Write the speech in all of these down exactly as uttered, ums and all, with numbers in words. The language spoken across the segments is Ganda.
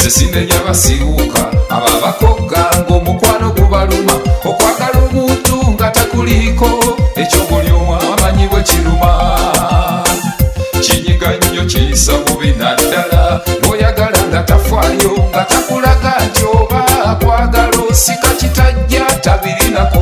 sinenya basibuka ababakoga ng'omukwano gubaluma okwagala omuntu nga takuliko ekyo buli omu amanyi bwe kiruma kinyiga nnyo kiyisa bubi naddala n'oyagala nga tafaayo nga takulaga nti oba akwagala osika kitajja tabirinako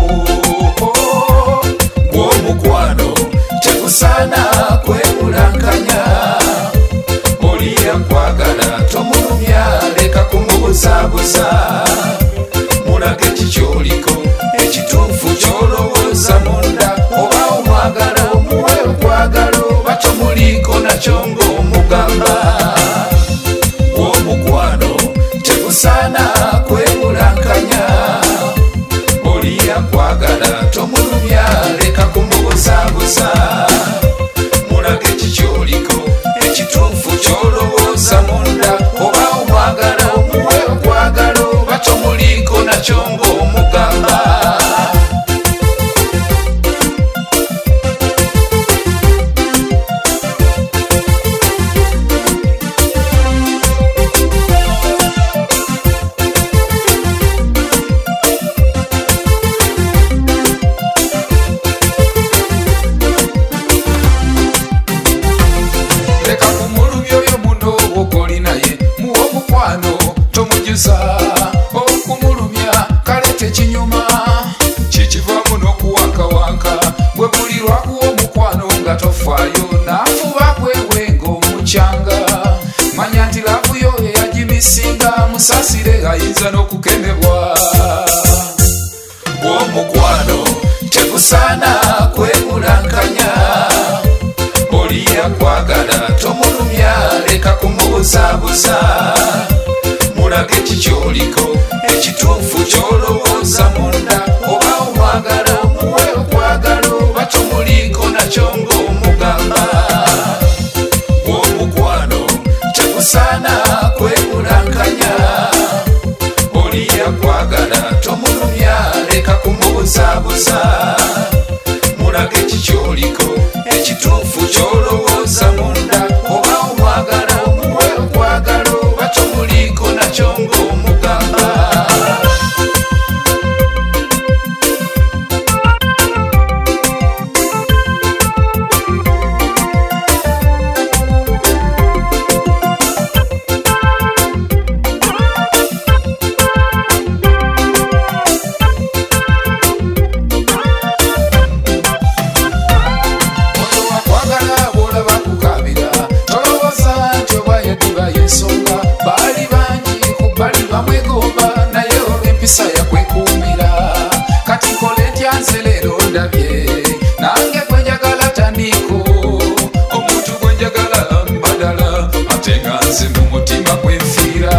gw'omukwano tegusaana kwebulankanya oli akwagala tomulumya leka kumubuzaabuza mulage ekikyoliko ekituufu kyolowooza munda oba omwagala omuwe okwagala oba tomuliiko nakyo ng'omugamba gw'omukwano tegusaana kwebulankanya oli akwagala tomulumya leka kumubuzaabuza mulage ekikyoliko ekituufu kyolowooza munda oba omwagala omuwe okwagala oba tomuliiko nakyo ng'omugamba okumulumya kale tekinyuma kikivaamu n'okuwankawanka bwe buli lwakuwa omukwano nga tofaayo n'afuba kwewe ng'omukyanga manya nti laavuyo eyagimisinga musasire ayinza n'okukemebwa omukwano tegusaana kwebulankanya oli akwagala tomulumya leka kumubuzaabuza mulage ekikyoliko ekituufu kyolowooza munda oba omwagala omuwe okwagala oba tomuliiko nakyo ng'omugamba gw'omukwano tegusaana kwebulankanya oli akwagala tomulumya leka kumubuzaabuza mulage ekikyoliko ekituufu kyolowooza munda oba omwagala omuwe okwagala oba tomuliiko nakyo ng'omugamba empisa yakwekuumira kati nkole ntya nze leero ndabye nange gwe njagala tandiko omuntu gwe njagala mbadala ate nga nze mu mutima gwenfiira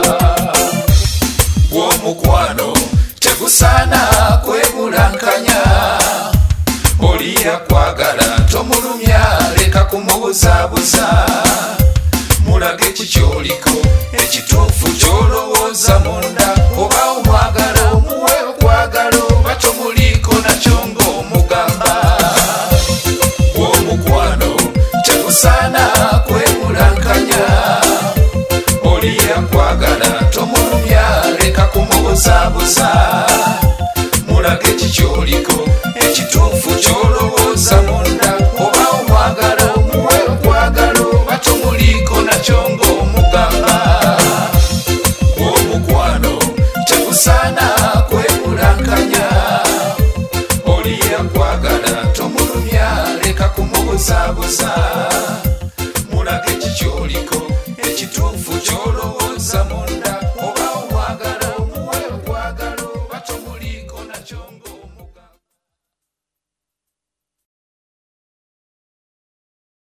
gw'omukwano tegusaana kwebulankanya oli akwagala tomulumya leka kumubuzaabuza mulage ekikyoliko ekituufu kyolowooza munda oba omwagala omuwe okwagala oba tomuliiko nakyo ng'omugamba gw'omukwano tegusaana kwebulankanya oli akwagala tomulumya leka kumubuzaabuza mulage ekikyoliko ekituufu kyolowooza munda oba omwagala omuwe okwagala oba tomuliiko nakyo ng'omugamba gw'omukwano tegusaana kwebulankanya oli akwagala tomulumya leka kumubuzaabuza mulage ekikyoliko